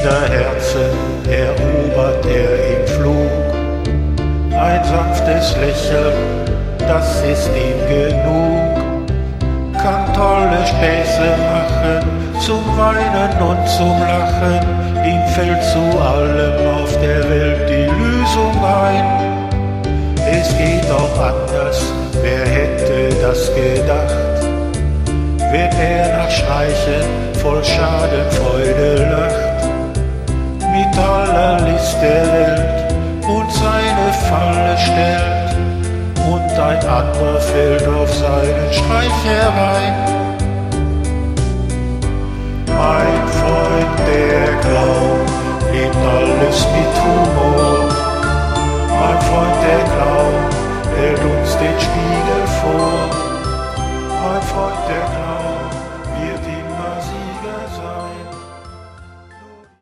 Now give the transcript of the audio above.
jeder Herzen erobert er im Flug. Ein sanftes Lächeln, das ist ihm genug. Kann tolle Späße machen, zum Weinen und zum Lachen. Ihm fällt zu allem auf der Welt die Lösung ein. Es geht auch anders, wer hätte das gedacht? Wenn er nach Streichen voll Schadenfreude lacht, mit aller List der Welt und seine Falle stellt, und ein anderer fällt auf seinen Streich herein. Mein Freund, der glaubt, lebt alles mit Humor. Mein Freund, der glaubt, hält uns den Spiegel vor. Mein Freund, der glaubt,